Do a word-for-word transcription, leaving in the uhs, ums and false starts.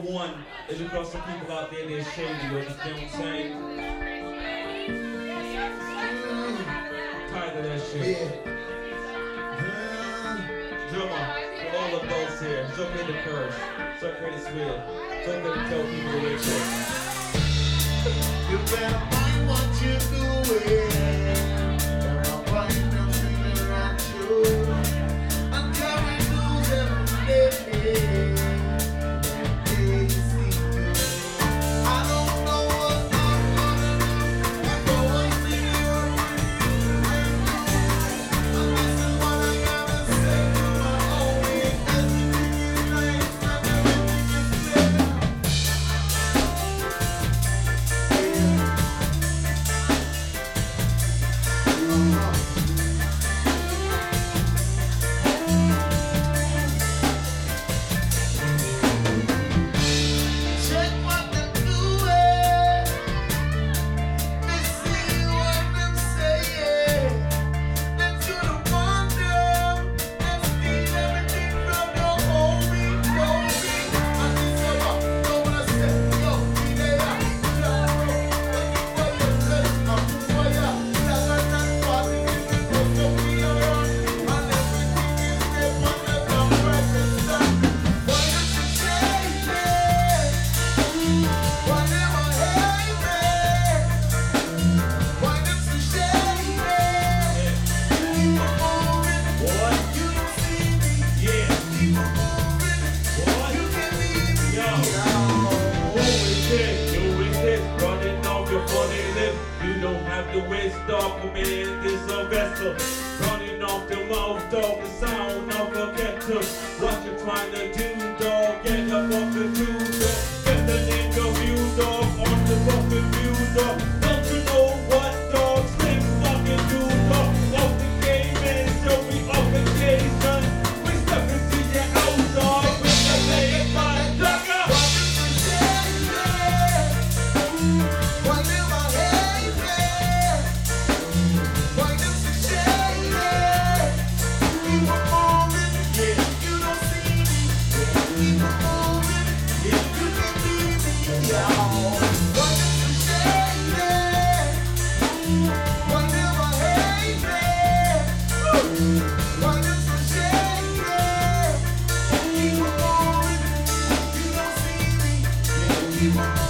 one is because some people out there, they're shady, you understand what I'm saying? Tired of that shit. Yeah. Drummer, for all adults here, it's okay to curse, it's okay to swear, it's okay to tell people the way it is. You better mind what you're doing. There are white girls singing around you. I'm carrying news every day. They see you. I don't know what I'm gonna do. I'm going to you. I'm missing what I gotta say to my own way. Everything is nice and everything is better. Check what they're doing. They see what they're saying. Then to the wonder and steal everything from your homie, homie. I need someone, know what I said. Yo, be there. Yeah, bro. Thank you for your blessing. I'm for ya. That I not party in the road, so we are on. And everything is there, but the dumb right is done. Why don't you change it? Why never hate me? Why don't you shake me? Keep on moving. What? You don't see me. Yeah. Keep on moving. What? You can leave me. Yo. Who is this? Who is this? Running off your funny lip. You don't have the wisdom. Come in, this a vessel. Running off the mouth, dog. The sound of a kettle. What you trying to do, dog? Get up off the view, dog. Get the nigga view, dog. On the fucking view, dog. Don't you know what, dog? Slim fucking do, dog. Off the game and show me occasion. We step into your house, dog. With the leg by sucker. Why don't you shake me? Why never hate me? Why don't you shake me? Keep on moving. Yeah. You don't see me. Keep on moving. You can leave me. Why don't you shake me? Why never hate me? Why don't you shake me? Keep on moving. You don't see me. Keep on moving.